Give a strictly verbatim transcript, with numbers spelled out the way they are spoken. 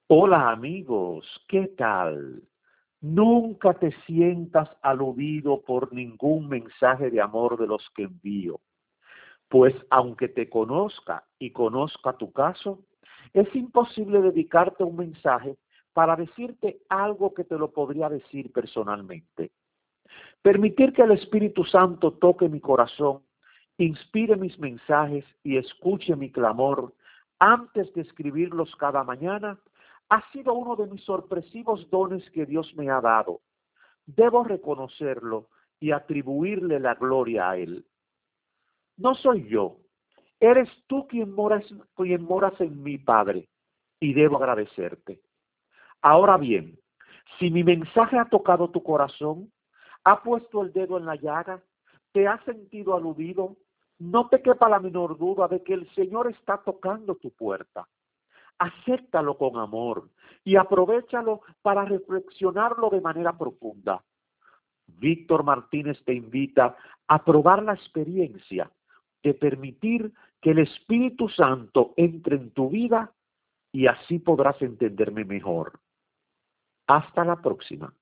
Hola amigos, ¿qué tal? Nunca te sientas aludido por ningún mensaje de amor de los que envío, pues aunque te conozca y conozca tu caso, es imposible dedicarte un mensaje para decirte algo que te lo podría decir personalmente. Permitir que el Espíritu Santo toque mi corazón, inspire mis mensajes y escuche mi clamor antes de escribirlos cada mañana ha sido uno de mis sorpresivos dones que Dios me ha dado. Debo reconocerlo y atribuirle la gloria a Él. No soy yo, eres tú quien moras, quien moras en mí, Padre, y debo agradecerte. Ahora bien, si mi mensaje ha tocado tu corazón, ha puesto el dedo en la llaga, te has sentido aludido, no te quepa la menor duda de que el Señor está tocando tu puerta. Acéptalo con amor y aprovéchalo para reflexionarlo de manera profunda. Víctor Martínez te invita a probar la experiencia de permitir que el Espíritu Santo entre en tu vida y así podrás entenderme mejor. Hasta la próxima.